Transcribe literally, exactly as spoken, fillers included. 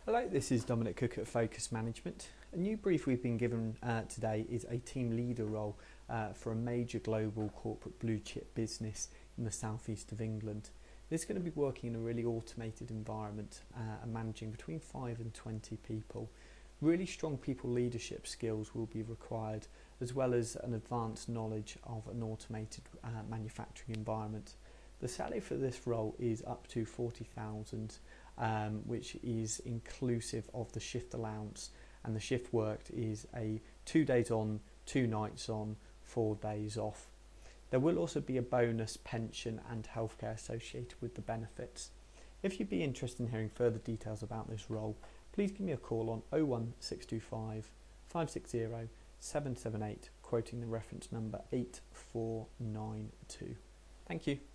Hello, this is Dominic Cook at Focus Management. A new brief we've been given uh, today is a team leader role uh, for a major global corporate blue chip business in the southeast of England. This is going to be working in a really automated environment uh, and managing between five and twenty people. Really strong people leadership skills will be required, as well as an advanced knowledge of an automated uh, manufacturing environment. The salary for this role is up to forty thousand, um, which is inclusive of the shift allowance, and the shift worked is a two days on, two nights on, four days off. There will also be a bonus, pension and healthcare associated with the benefits. If you'd be interested in hearing further details about this role, please give me a call on oh one six two five, five six zero, seven seven eight, quoting the reference number eight four nine two. Thank you.